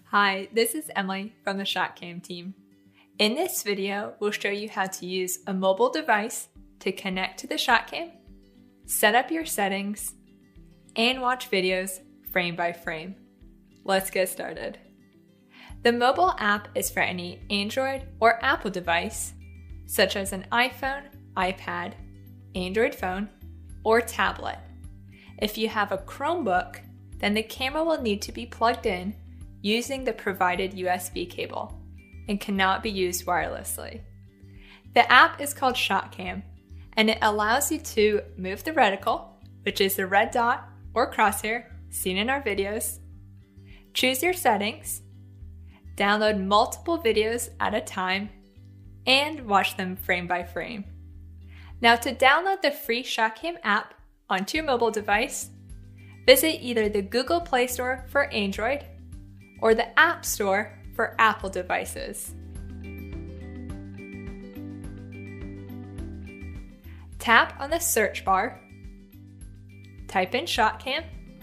Hi, this is Emily from the ShotCam team. In this video, we'll show you how to use a mobile device to connect to the ShotCam, set up your settings, and watch videos frame by frame. Let's get started. The mobile app is for any Android or Apple device, such as an iPhone, iPad, Android phone, or tablet. If you have a Chromebook, then the camera will need to be plugged in using the provided USB cable and cannot be used wirelessly. The app is called ShotCam, and it allows you to move the reticle, which is the red dot or crosshair seen in our videos, choose your settings, download multiple videos at a time, and watch them frame by frame. Now, to download the free ShotCam app onto your mobile device, visit either the Google Play Store for Android or the App Store for Apple devices. Tap on the search bar, type in ShotCam,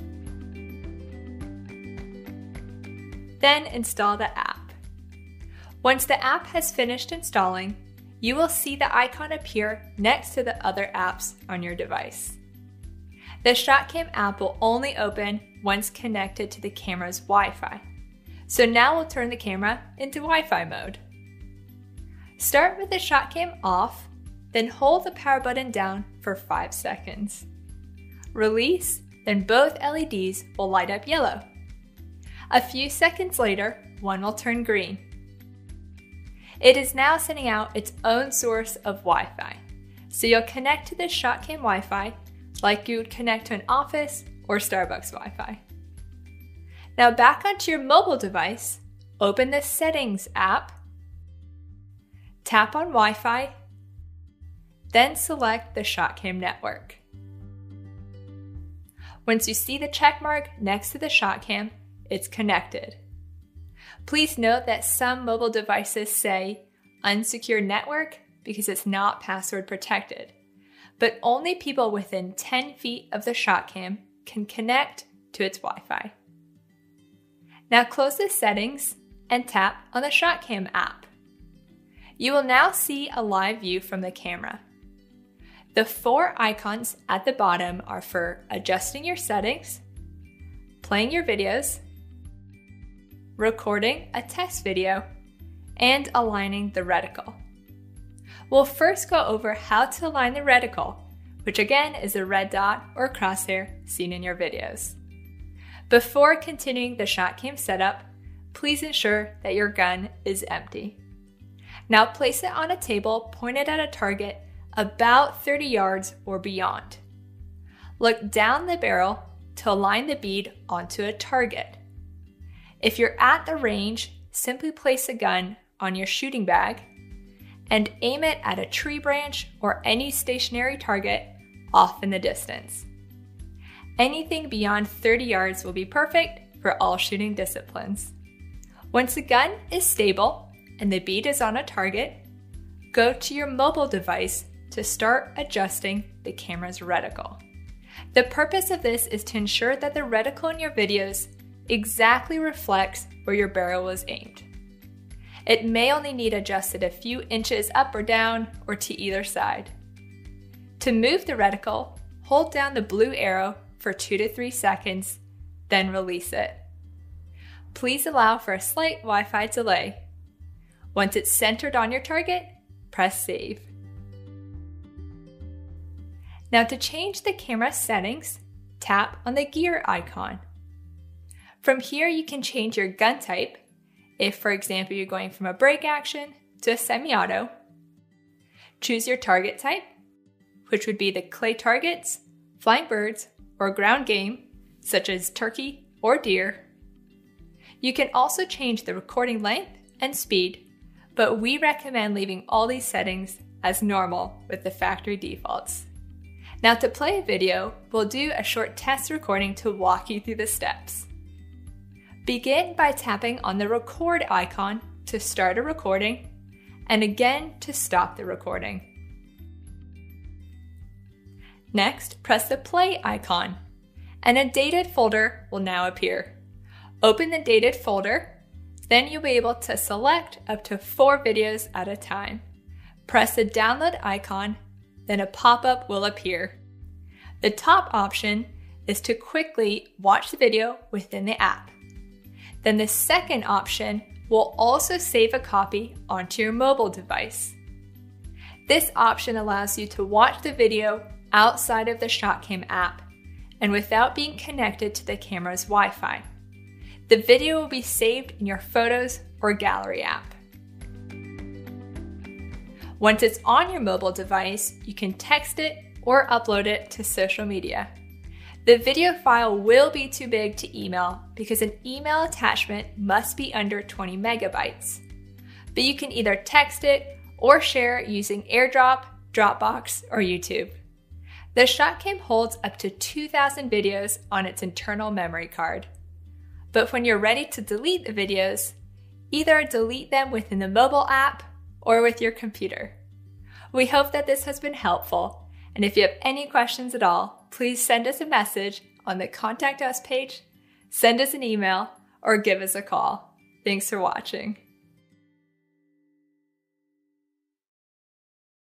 then install the app. Once the app has finished installing, you will see the icon appear next to the other apps on your device. The ShotCam app will only open once connected to the camera's Wi-Fi. So now we'll turn the camera into Wi-Fi mode. Start with the ShotCam off, then hold the power button down for 5 seconds. Release, then both LEDs will light up yellow. A few seconds later, one will turn green. It is now sending out its own source of Wi-Fi. So you'll connect to the ShotCam Wi-Fi like you would connect to an office or Starbucks Wi-Fi. Now back onto your mobile device, open the Settings app, tap on Wi-Fi, then select the ShotCam network. Once you see the check mark next to the ShotCam, it's connected. Please note that some mobile devices say unsecure network because it's not password protected, but only people within 10 feet of the ShotCam can connect to its Wi-Fi. Now close the settings and tap on the ShotCam app. You will now see a live view from the camera. The 4 icons at the bottom are for adjusting your settings, playing your videos, recording a test video, and aligning the reticle. We'll first go over how to align the reticle, which again is the red dot or crosshair seen in your videos. Before continuing the ShotCam setup, please ensure that your gun is empty. Now place it on a table pointed at a target about 30 yards or beyond. Look down the barrel to align the bead onto a target. If you're at the range, simply place a gun on your shooting bag and aim it at a tree branch or any stationary target off in the distance. Anything beyond 30 yards will be perfect for all shooting disciplines. Once the gun is stable and the bead is on a target, go to your mobile device to start adjusting the camera's reticle. The purpose of this is to ensure that the reticle in your videos exactly reflects where your barrel was aimed. It may only need adjusted a few inches up or down or to either side. To move the reticle, hold down the blue arrow for 2 to 3 seconds, then release it. Please allow for a slight Wi-Fi delay. Once it's centered on your target, press save. Now to change the camera settings, tap on the gear icon. From here, you can change your gun type. If, for example, you're going from a break action to a semi-auto, choose your target type, which would be the clay targets, flying birds, or ground game, such as turkey or deer. You can also change the recording length and speed, but we recommend leaving all these settings as normal with the factory defaults. Now to play a video, we'll do a short test recording to walk you through the steps. Begin by tapping on the record icon to start a recording, and again to stop the recording. Next, press the play icon, and a dated folder will now appear. Open the dated folder Then you'll be able to select up to 4 videos at a time. Press the download icon, then a pop-up will appear. The top option is to quickly watch the video within the app. Then the second option will also save a copy onto your mobile device. This option allows you to watch the video outside of the ShotCam app and without being connected to the camera's Wi-Fi. The video will be saved in your Photos or Gallery app. Once it's on your mobile device, you can text it or upload it to social media. The video file will be too big to email because an email attachment must be under 20 megabytes. But you can either text it or share it using AirDrop, Dropbox, or YouTube. The ShotCam holds up to 2,000 videos on its internal memory card. But when you're ready to delete the videos, either delete them within the mobile app or with your computer. We hope that this has been helpful, and if you have any questions at all, please send us a message on the Contact Us page, send us an email, or give us a call. Thanks for watching.